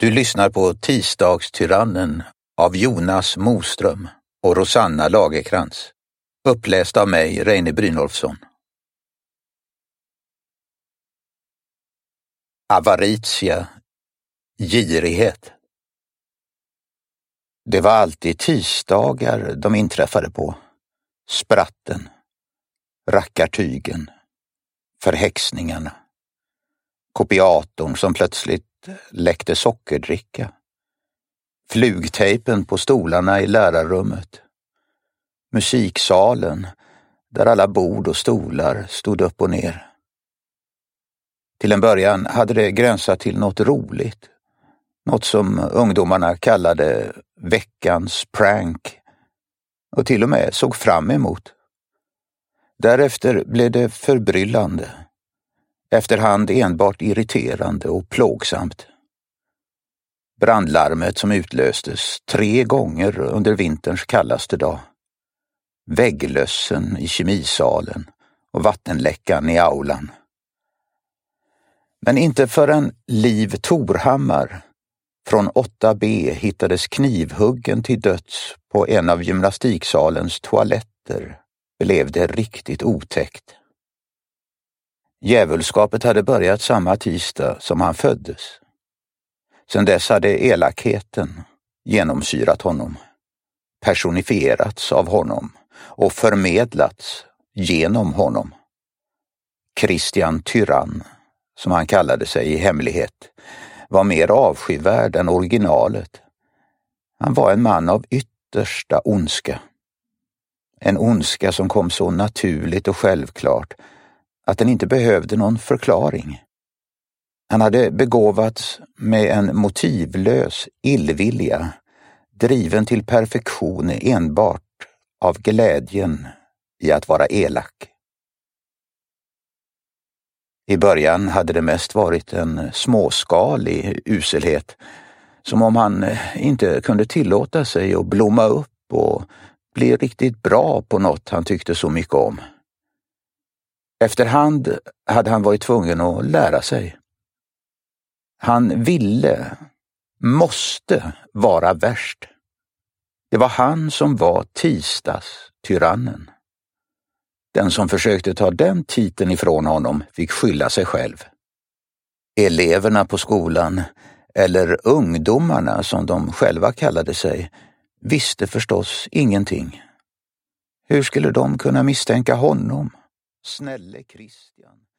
Du lyssnar på Tisdagstyrannen av Jonas Moström och Rosanna Lagerkrans. Uppläst av mig, Reine Brynolfsson. Avaritia, girighet. Det var alltid tisdagar de inträffade på. Spratten, rackartygen, förhäxningarna, kopiatorn som plötsligt läckte sockerdricka, flugtejpen på stolarna i lärarrummet, musiksalen där alla bord och stolar stod upp och ner. Till en början hade det gränsat till något roligt, något som ungdomarna kallade veckans prank och till och med såg fram emot. Därefter blev det förbryllande, efterhand enbart irriterande och plågsamt. Brandlarmet som utlöstes 3 gånger under vinterns kallaste dag. Vägglössen i kemisalen och vattenläckan i aulan. Men inte förrän Liv Torhammar från 8B hittades knivhuggen till döds på en av gymnastiksalens toaletter blev det riktigt otäckt. Djävulskapet hade börjat samma tisdag som han föddes. Sedan dess hade elakheten genomsyrat honom, personifierats av honom och förmedlats genom honom. Christian Tyrann, som han kallade sig i hemlighet, var mer avskyvärd än originalet. Han var en man av yttersta ondska. En ondska som kom så naturligt och självklart att den inte behövde någon förklaring. Han hade begåvats med en motivlös illvilja, driven till perfektion enbart av glädjen i att vara elak. I början hade det mest varit en småskalig uselhet, som om han inte kunde tillåta sig att blomma upp och bli riktigt bra på något han tyckte så mycket om. Efterhand hade han varit tvungen att lära sig. Han måste vara värst. Det var han som var tisdagstyrannen. Den som försökte ta den titeln ifrån honom fick skylla sig själv. Eleverna på skolan, eller ungdomarna som de själva kallade sig, visste förstås ingenting. Hur skulle de kunna misstänka honom, snälle Christian,